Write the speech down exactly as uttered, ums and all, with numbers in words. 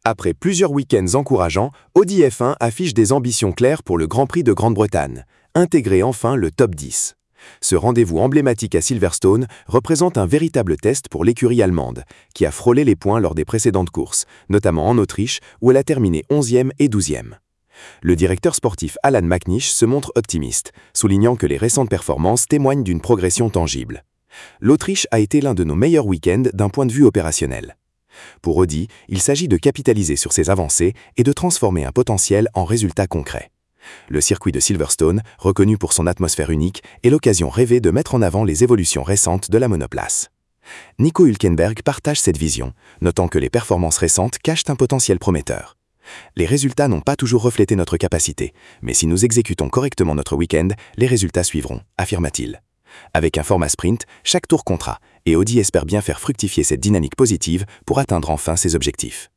Après plusieurs week-ends encourageants, Audi F un affiche des ambitions claires pour le Grand Prix de Grande-Bretagne. Intégrer enfin le top dix. Ce rendez-vous emblématique à Silverstone représente un véritable test pour l'écurie allemande, qui a frôlé les points lors des précédentes courses, notamment en Autriche, où elle a terminé onzième et douzième. Le directeur sportif Alan McNish se montre optimiste, soulignant que les récentes performances témoignent d'une progression tangible. L'Autriche a été l'un de nos meilleurs week-ends d'un point de vue opérationnel. Pour Audi, il s'agit de capitaliser sur ces avancées et de transformer un potentiel en résultats concrets. Le circuit de Silverstone, reconnu pour son atmosphère unique, est l'occasion rêvée de mettre en avant les évolutions récentes de la monoplace. Nico Hülkenberg partage cette vision, notant que les performances récentes cachent un potentiel prometteur. Les résultats n'ont pas toujours reflété notre capacité, mais si nous exécutons correctement notre week-end, les résultats suivront, affirma-t-il. Avec un format sprint, chaque tour comptera, et Audi espère bien faire fructifier cette dynamique positive pour atteindre enfin ses objectifs.